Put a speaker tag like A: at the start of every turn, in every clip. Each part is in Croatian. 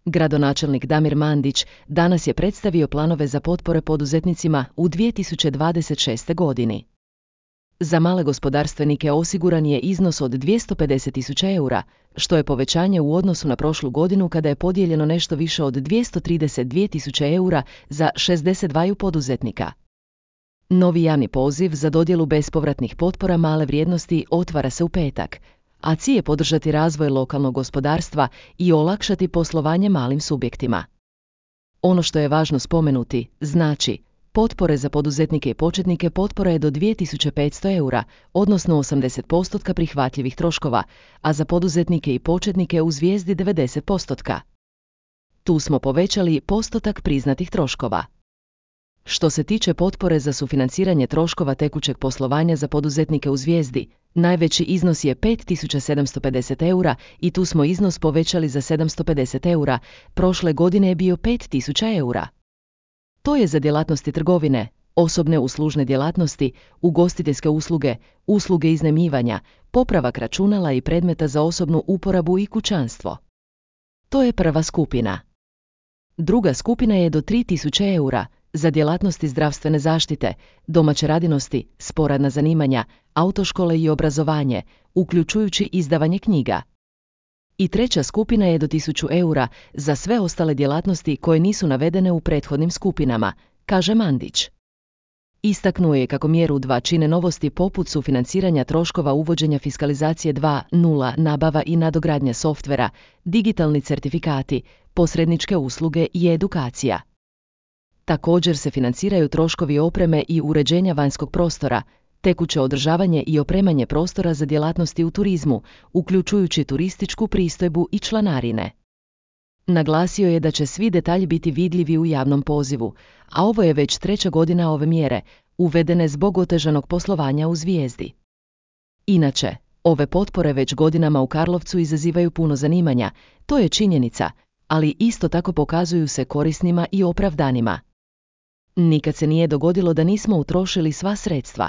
A: Gradonačelnik Damir Mandić danas je predstavio planove za potpore poduzetnicima u 2026. godini. Za male gospodarstvenike osiguran je iznos od 250.000 eura, što je povećanje u odnosu na prošlu godinu kada je podijeljeno nešto više od 232.000 eura za 62 poduzetnika. Novi javni poziv za dodjelu bespovratnih potpora male vrijednosti otvara se u petak, a cilj je podržati razvoj lokalnog gospodarstva i olakšati poslovanje malim subjektima. Ono što je važno spomenuti, znači, potpore za poduzetnike i početnike potpora je do 2.500 eura, odnosno 80% prihvatljivih troškova, a za poduzetnike i početnike u zvijezdi 90%. Tu smo povećali postotak priznatih troškova. Što se tiče potpore za sufinanciranje troškova tekućeg poslovanja za poduzetnike u zvijezdi, najveći iznos je 5.750 eura i tu smo iznos povećali za 750 eura, prošle godine je bio 5.000 eura. To je za djelatnosti trgovine, osobne uslužne djelatnosti, ugostiteljske usluge, usluge iznajmljivanja, popravak računala i predmeta za osobnu uporabu i kućanstvo. To je prva skupina. Druga skupina je do 3.000 eura, za djelatnosti zdravstvene zaštite, domaće radinosti, sporedna zanimanja, autoškole i obrazovanje, uključujući izdavanje knjiga. I treća skupina je do 1.000 eura za sve ostale djelatnosti koje nisu navedene u prethodnim skupinama, kaže Mandić. Istaknuo je kako mjeru 2 čine novosti poput sufinanciranja troškova uvođenja fiskalizacije 2.0, nabava i nadogradnja softvera, digitalni certifikati, posredničke usluge i edukacija. Također se financiraju troškovi opreme i uređenja vanjskog prostora, tekuće održavanje i opremanje prostora za djelatnosti u turizmu, uključujući turističku pristojbu i članarine. Naglasio je da će svi detalji biti vidljivi u javnom pozivu, a ovo je već 3. godina ove mjere, uvedene zbog otežanog poslovanja u zvijezdi. Inače, ove potpore već godinama u Karlovcu izazivaju puno zanimanja, to je činjenica, ali isto tako pokazuju se korisnima i opravdanima. Nikad se nije dogodilo da nismo utrošili sva sredstva.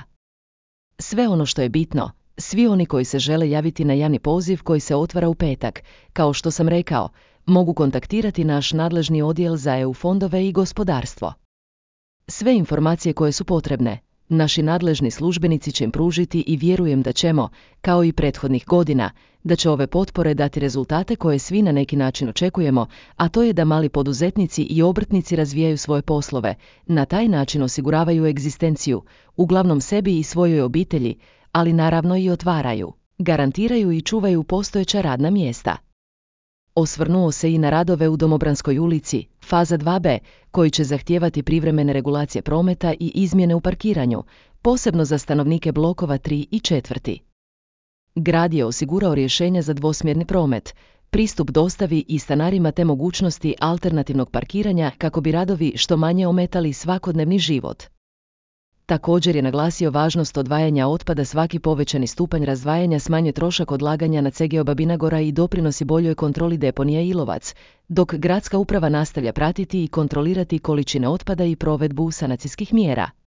A: Sve ono što je bitno, svi oni koji se žele javiti na javni poziv koji se otvara u petak, kao što sam rekao, mogu kontaktirati naš nadležni odjel za EU fondove i gospodarstvo. Sve informacije koje su potrebne, naši nadležni službenici će im pružiti i vjerujem da ćemo, kao i prethodnih godina, da će ove potpore dati rezultate koje svi na neki način očekujemo, a to je da mali poduzetnici i obrtnici razvijaju svoje poslove, na taj način osiguravaju egzistenciju, uglavnom sebi i svojoj obitelji, ali naravno i otvaraju, garantiraju i čuvaju postojeća radna mjesta. Osvrnuo se i na radove u Domobranskoj ulici, faza 2b, koji će zahtijevati privremene regulacije prometa i izmjene u parkiranju, posebno za stanovnike blokova 3 i 4. Grad je osigurao rješenja za dvosmjerni promet, pristup dostavi i stanarima te mogućnosti alternativnog parkiranja kako bi radovi što manje ometali svakodnevni život. Također je naglasio važnost odvajanja otpada, svaki povećani stupanj razdvajanja smanjuje trošak odlaganja na CGO Babina Gora i doprinosi boljoj kontroli deponija Ilovac, dok gradska uprava nastavlja pratiti i kontrolirati količine otpada i provedbu sanacijskih mjera.